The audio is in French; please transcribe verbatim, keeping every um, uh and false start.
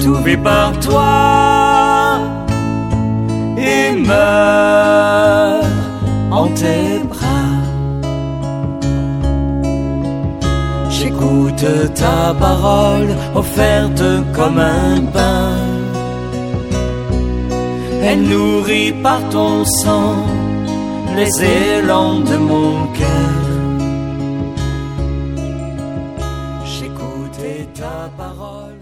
étouffé par toi et meurt en tes bras. J'écoute ta parole offerte comme un pain. Elle nourrit par ton sang les élans de mon cœur. J'écoute ta parole.